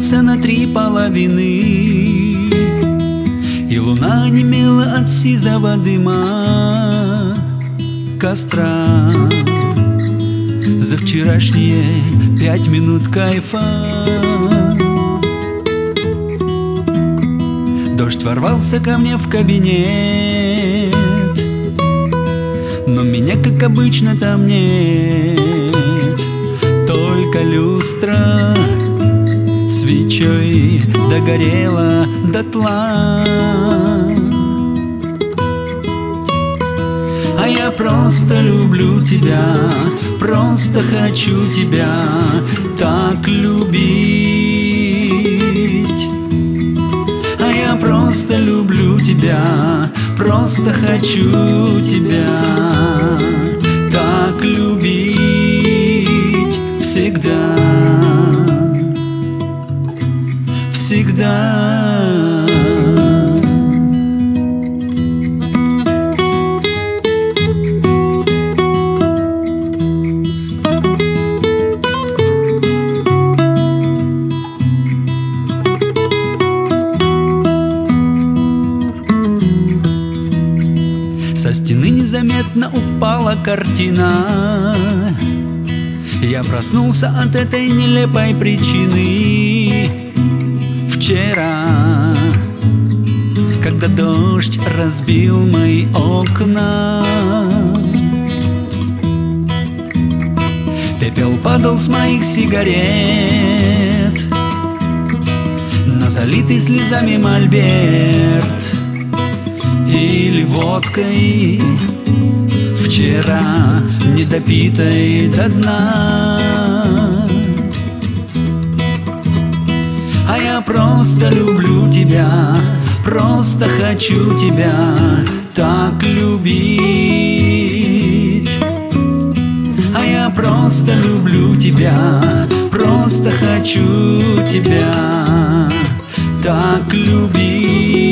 разделился на три половины, и луна немела от сизого дыма костра. За вчерашние 5 минут кайфа дождь ворвался ко мне в кабинет, но меня, как обычно, там нет. Только люстра свечой догорела дотла, а я просто люблю тебя, просто хочу тебя так любить. А я просто люблю тебя, просто хочу тебя так любить всегда, всегда. Со стены незаметно упала картина. Я проснулся от этой нелепой причины вчера, когда дождь разбил мои окна. Пепел падал с моих сигарет на залитый слезами мольберт или водкой вчера недопитой до дна. А я просто люблю тебя, просто хочу тебя так любить. А я просто люблю тебя, просто хочу тебя так любить.